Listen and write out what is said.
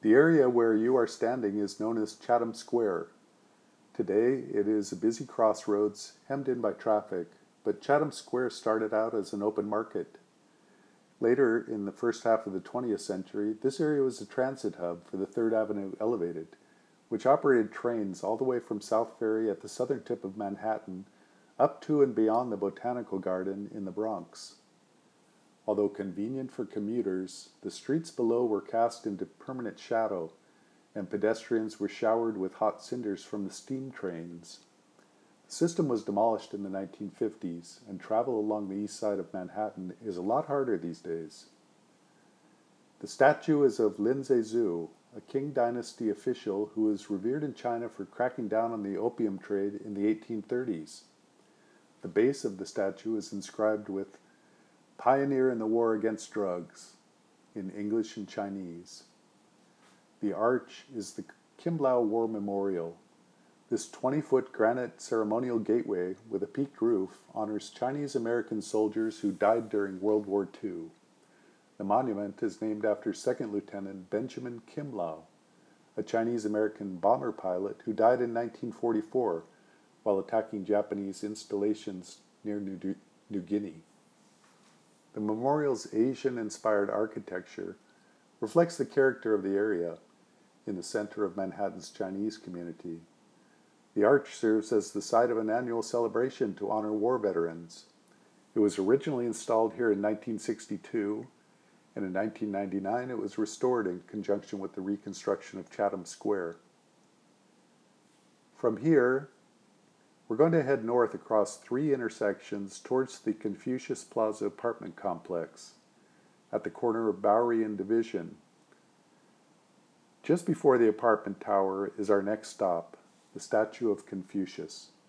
The area where you are standing is known as Chatham Square. Today it is a busy crossroads hemmed in by traffic, but Chatham Square started out as an open market. Later, in the first half of the 20th century, this area was a transit hub for the Third Avenue Elevated, which operated trains all the way from South Ferry at the southern tip of Manhattan up to and beyond the Botanical Garden in the Bronx. Although convenient for commuters, the streets below were cast into permanent shadow, and pedestrians were showered with hot cinders from the steam trains. The system was demolished in the 1950s, and travel along the east side of Manhattan is a lot harder these days. The statue is of Lin Zexu, a Qing dynasty official who was revered in China for cracking down on the opium trade in the 1830s. The base of the statue is inscribed with "Pioneer in the War Against Drugs" in English and Chinese. The arch is the Kimblao War Memorial. This 20-foot granite ceremonial gateway with a peaked roof honors Chinese-American soldiers who died during World War II. The monument is named after Second Lieutenant Benjamin Kimblao, a Chinese-American bomber pilot who died in 1944 while attacking Japanese installations near New Guinea. The memorial's Asian-inspired architecture reflects the character of the area in the center of Manhattan's Chinese community. The arch serves as the site of an annual celebration to honor war veterans. It was originally installed here in 1962, and in 1999 it was restored in conjunction with the reconstruction of Chatham Square. From here, we're going to head north across 3 intersections towards the Confucius Plaza apartment complex at the corner of Bowery and Division. Just before the apartment tower is our next stop, the statue of Confucius.